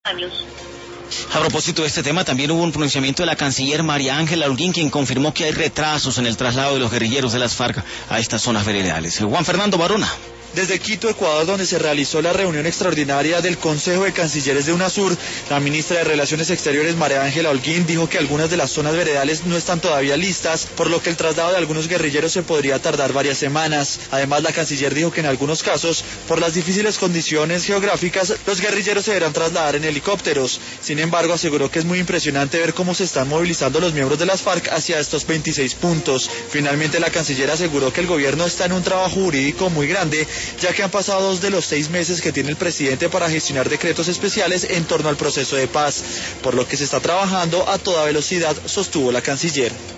años. A propósito de este tema, también hubo un pronunciamiento de la canciller María Ángela Holguín, quien confirmó que hay retrasos en el traslado de los guerrilleros de las FARC a estas zonas veredales. Juan Fernando Barona. Desde Quito, Ecuador, donde se realizó la reunión extraordinaria del Consejo de Cancilleres de UNASUR, la ministra de Relaciones Exteriores, María Ángela Holguín, dijo que algunas de las zonas veredales no están todavía listas, por lo que el traslado de algunos guerrilleros se podría tardar varias semanas. Además, la canciller dijo que en algunos casos, por las difíciles condiciones geográficas, los guerrilleros se deberán trasladar en helicópteros. Sin embargo, aseguró que es muy impresionante ver cómo se están movilizando los miembros de las FARC hacia estos 26 puntos. Finalmente, la canciller aseguró que el gobierno está en un trabajo jurídico muy grande, ya que han pasado 2 de los 6 meses que tiene el presidente para gestionar decretos especiales en torno al proceso de paz, por lo que se está trabajando a toda velocidad, sostuvo la canciller.